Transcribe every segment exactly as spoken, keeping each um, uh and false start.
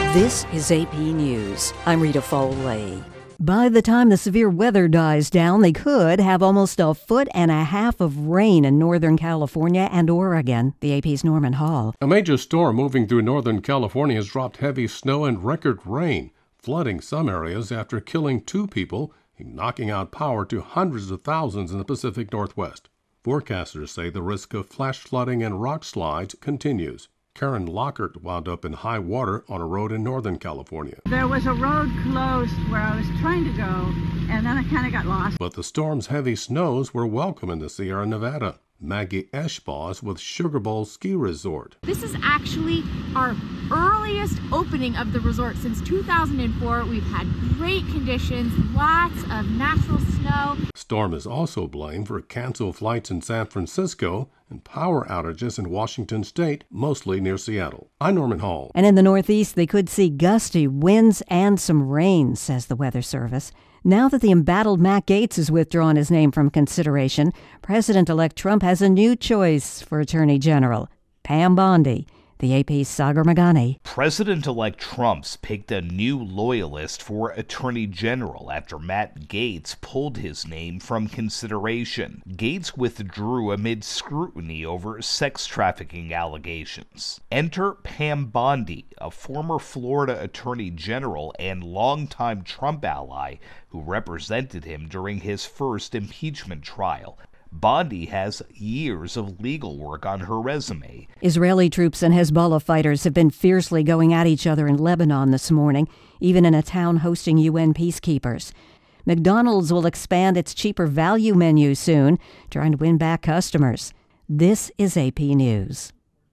This is A P News. I'm Rita Foley. By the time the severe weather dies down, they could have almost a foot and a half of rain in Northern California and Oregon. The A P's Norman Hall. A major storm moving through Northern California has dropped heavy snow and record rain, flooding some areas after killing two people and knocking out power to hundreds of thousands in the Pacific Northwest. Forecasters say the risk of flash flooding and rock slides continues. Karen Lockhart wound up in high water on a road in Northern California. There was a road closed where I was trying to go, and then I kind of got lost. But the storm's heavy snows were welcome in the Sierra Nevada. Maggie Eschbaugh is with Sugar Bowl Ski Resort. This is actually our earliest opening of the resort since two thousand four. We've had great conditions, lots of natural snow. Storm is also blamed for canceled flights in San Francisco and power outages in Washington State, mostly near Seattle. I'm Norman Hall. And in the Northeast, they could see gusty winds and some rain, says the Weather Service. Now that the embattled Matt Gaetz has withdrawn his name from consideration, President-elect Trump has a new choice for Attorney General, Pam Bondi. The A P's Sagar Meghani. President-elect Trump's picked a new loyalist for Attorney General after Matt Gaetz pulled his name from consideration. Gaetz withdrew amid scrutiny over sex trafficking allegations. Enter Pam Bondi, a former Florida Attorney General and longtime Trump ally who represented him during his first impeachment trial. Bondi has years of legal work on her resume. Israeli troops and Hezbollah fighters have been fiercely going at each other in Lebanon this morning, even in a town hosting U N peacekeepers. McDonald's will expand its cheaper value menu soon, trying to win back customers. This is A P News.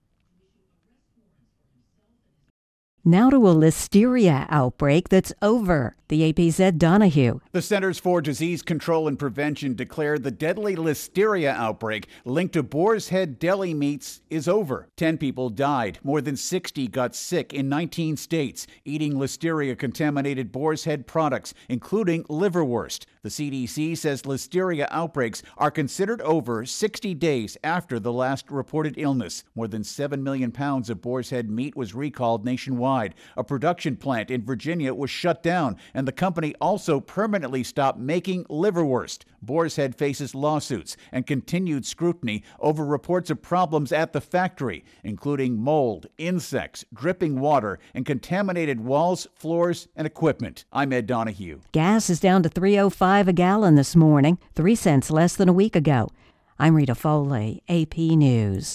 Now to a listeria outbreak that's over. The A P's Ed Donahue. The Centers for Disease Control and Prevention declared the deadly listeria outbreak linked to Boar's Head deli meats is over. Ten people died. More than sixty got sick in nineteen states, eating listeria-contaminated Boar's Head products, including liverwurst. The C D C says listeria outbreaks are considered over sixty days after the last reported illness. More than seven million pounds of Boar's Head meat was recalled nationwide. A production plant in Virginia was shut down, and the company also permanently stopped making liverwurst. Boar's Head faces lawsuits and continued scrutiny over reports of problems at the factory, including mold, insects, dripping water, and contaminated walls, floors, and equipment. I'm Ed Donahue. Gas is down to three oh five a gallon this morning, three cents less than a week ago. I'm Rita Foley, A P News.